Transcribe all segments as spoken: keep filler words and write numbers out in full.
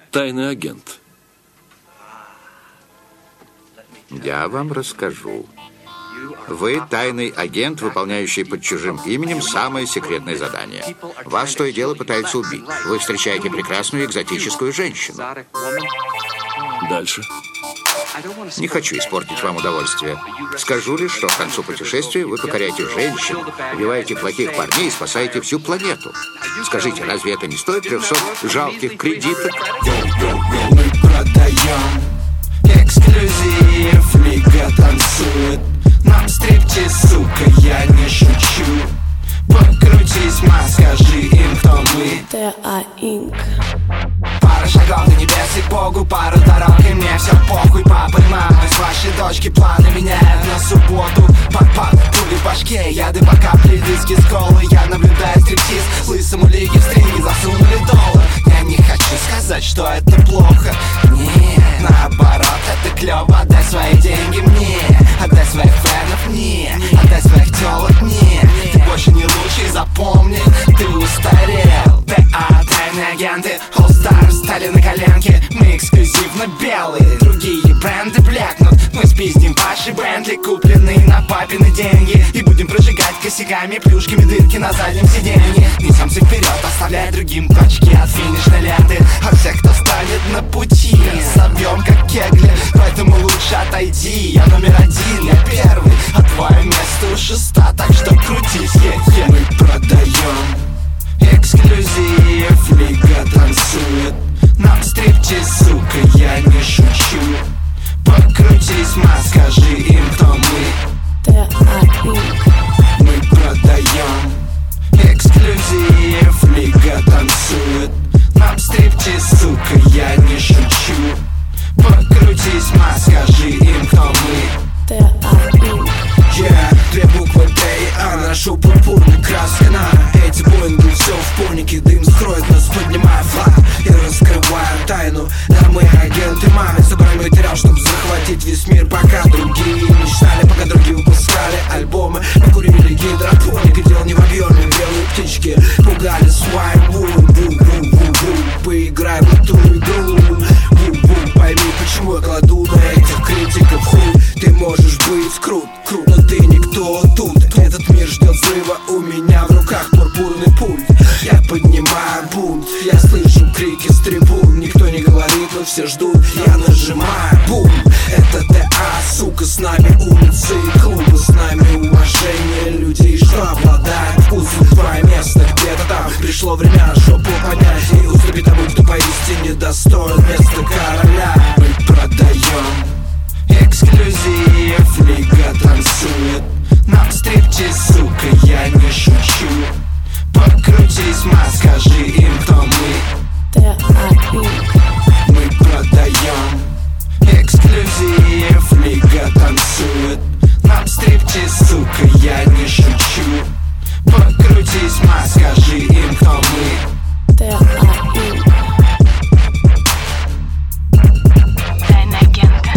тайный агент? Я вам расскажу. Вы тайный агент, выполняющий под чужим именем самое секретное задание. Вас то и дело пытаются убить. Вы встречаете прекрасную экзотическую женщину. Дальше. Не хочу испортить вам удовольствие. Скажу лишь, что к концу путешествия вы покоряете женщин, убиваете плохих парней и спасаете всю планету. Скажите, разве это не стоит трехсот жалких кредиток? Мы продаем эксклюзив, Лига танцует. Нам стриптиз, сука, я не шучу. Покрутись, ма, скажи им, кто мы. тэ а Инк. Пара шагов до небес и к Богу, пару дорог, и мне все похуй. Папа и мама, с вашей дочки планы меняют на субботу. Под-под, пули в башке, яды по капле, диски с колы. Я наблюдаю стриптиз, лысому лиги в стриге засунули доллар. Я не хочу сказать, что это плохо. Нет, наоборот, это клево. Отдай свои деньги мне, отдай своих фэнов мне, отдай своих телок мне. Ты больше не лучший, запомни, ты устарел. тэ а, тайные агенты, All Stars стали на коленке. Мы эксклюзивно белые, другие бренды блекнут. Мы спиздим ваши Бентли, купленные на папины деньги, и будем прожигать косяками, плюшками дырки на заднем сиденье. Несемся вперед, оставляя другим точки от финишной ленты. А всех, кто станет на пути, собьем как кегли. Поэтому лучше отойди, я номер один, я первый, а твое место у шеста, так что крутись, е-е. Мы продаем эксклюзив, Лига танцует. Нам стриптиз, сука, я не шучу. Покрутись, ма, скажи им, кто мы. тэ а Инк. Мы продаем эксклюзив, Лига танцует. Нам стриптиз, сука, я не шучу. Покрутись, ма, скажи им, кто мы. тэ а Инк. Yeah, две буквы Т и А, ношу пурпурный краски на. Эти Боинги все в пунике, дым скроет нас, поднимая флаг и раскрывая тайну. Да, мы агенты мамы, собрали материал, чтобы захватить весь мир, пока другие мечтали, пока другие выпускали альбомы. Покурили гидропоник, и дело не в объеме, белые птички пугали свайм. Ву-ву-ву-ву-ву, поиграй в эту игру. Ву-ву, пойми, почему я кладу на этих критиков хуй. Ты можешь быть крут, крут, но ты никто тут. Этот мир ждет взрыва, у меня в руках пурпурный пульт. Я поднимаю бунт, я слышу крики с трибун. Никто не говорит, но все ждут, я нажимаю бум. Это тэ а, сука, с нами улицы и клубы, с нами уважение людей, что обладает вкусом. Твое место где-то там, пришло время жопу поднять и уступить тому, кто поистине достоин места короля. Мы продаем эксклюзив, Лига танцует. Нам стриптиз, сука, я не шучу. Покрутись, ма, скажи им, кто мы. тэ а Инк. Мы продаем эксклюзив, Лига танцует. Нам стриптиз, сука, я не шучу. Покрутись, ма, скажи им, кто мы. тэ а Инк. Тайная агентка.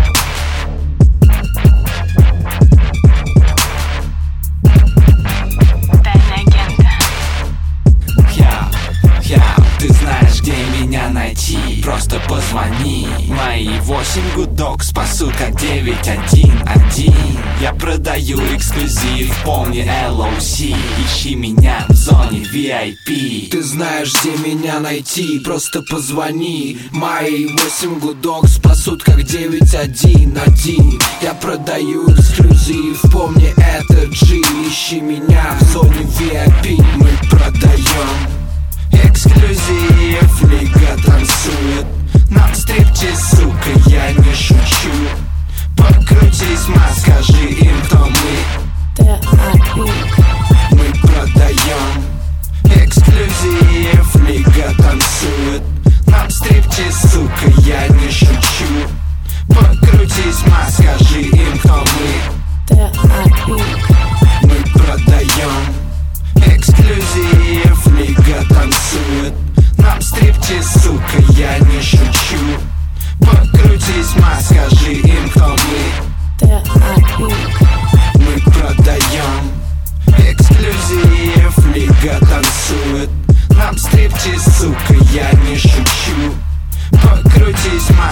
Тайная агентка. Я, я, ты знаешь, где меня найти. Просто позвони. Мои восемь гудок спасут, как девять один один. Я продаю эксклюзив, помни эл о си. Ищи меня в зоне ви ай пи. Ты знаешь, где меня найти, просто позвони. Мои восемь гудок спасут, как девять один один. Я продаю эксклюзив, помни это джи. Ищи меня в зоне ви ай пи. Мы продаем эксклюзив, Лига танцует. Нам стриптиз, сука, я не шучу. Покрутись, ма, скажи им, кто мы. тэ а Инк. Мы продаем эксклюзив, Лига танцует. Нам стриптиз, сука, я не шучу. Покрутись, ма, скажи им, кто мы. тэ а Инк. Мы продаем эксклюзив, Лига танцует. Нам стриптиз, сука, я не шучу. Покрутись, ма, скажи им, кто мы. тэ а Инк. Мы продаем эксклюзив, Лига танцует. Нам стриптиз, сука, я не шучу.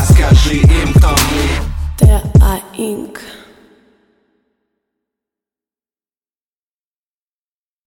Расскажи им, кто мы. Т А Инк.